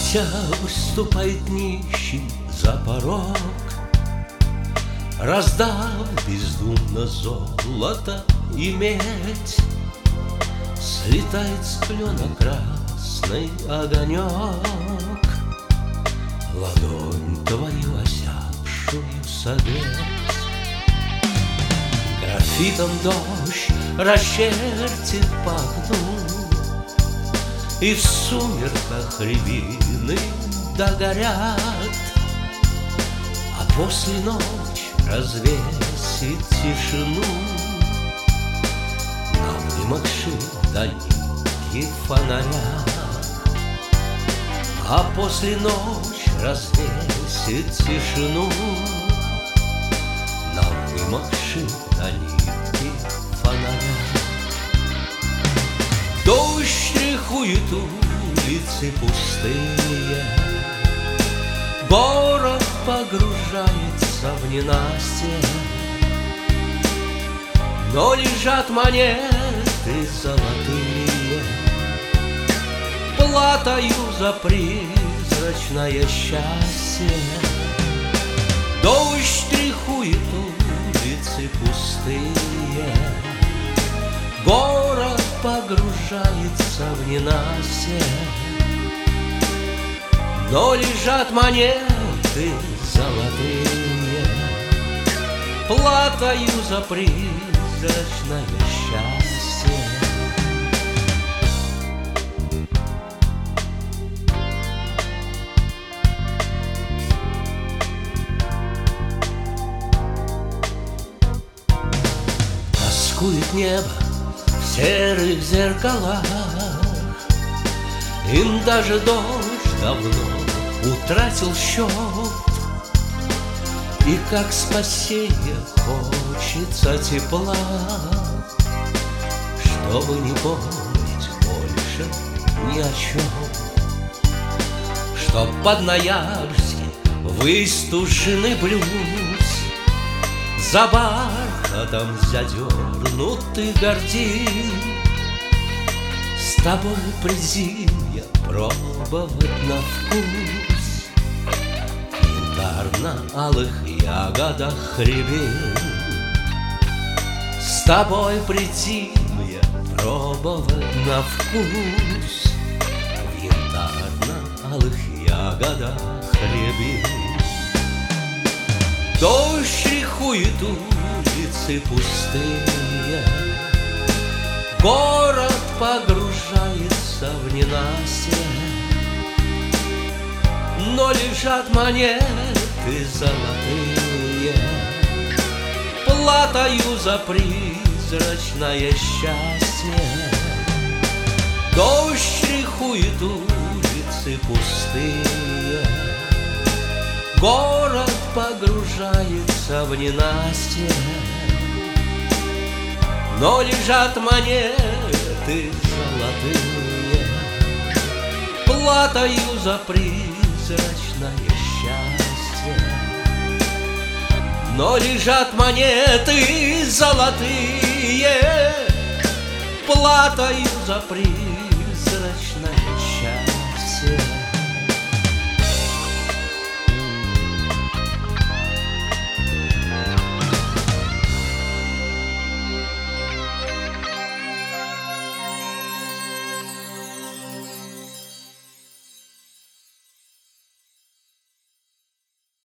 Октябрь ступает нищий за порог, раздав бездумно золото и медь. Слетает с клена красный огонек, ладонь твою осяпшую согреть. Графитом дождь расчертит по окну, и в сумерках рябины догорят, а после ночь развесит тишину. На вымокших далеких фонарях, а после ночь развесит тишину. На вымокших далеких фонарях. Дождь штрихует улицы пустые, город погружается в ненастье, но лежат монеты золотые, платою за призрачное счастье. Дождь штрихует улицы пустые, город погружается в ненастье, но лежат монеты золотые, платою за призрачное счастье. Тоскует небо в серых зеркалах, им даже дождь давно утратил счет. И как спасение хочется тепла, чтобы не помнить больше ни о чем. Чтоб под ноябрьский выстуженный блюз за бархатом задернутый гордин с тобой призимья пробовать на вкус янтарно-алых ягодах рябин. С тобой призимья пробовать на вкус в янтарно-алых ягодах рябин. Дождь штрихует улицы пустые, город погружается в ненастье, но лежат монеты золотые, платою за призрачное счастье. Дождь штрихует улицы пустые, город погружается в ненастье, но лежат монеты золотые, платою за призрачное счастье. Но лежат монеты золотые, платою за призрачное